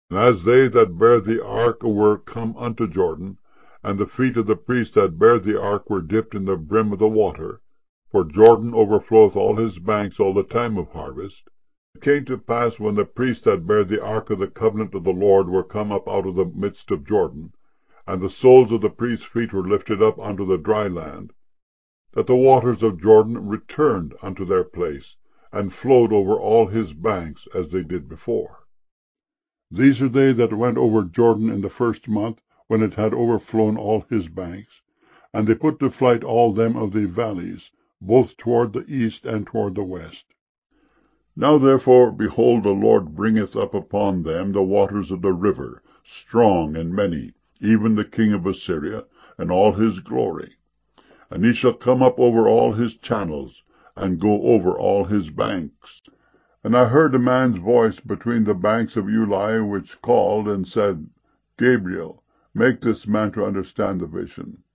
And as they that bare the ark were come unto Jordan, and the feet of the priests that bare the ark were dipped in the brim of the water, for Jordan overfloweth all his banks all the time of harvest, it came to pass, when the priests that bare the ark of the covenant of the Lord were come up out of the midst of Jordan, and the soles of the priests' feet were lifted up unto the dry land, that the waters of Jordan returned unto their place, and flowed over all his banks, as they did before. These are they that went over Jordan in the first month, when it had overflown all his banks. And they put to flight all them of the valleys, both toward the east and toward the west. Now therefore, behold, the Lord bringeth up upon them the waters of the river, strong and many, even the king of Assyria, and all his glory. And he shall come up over all his channels, and go over all his banks. And I heard a man's voice between the banks of Ulai, which called and said, Gabriel, make this man to understand the vision.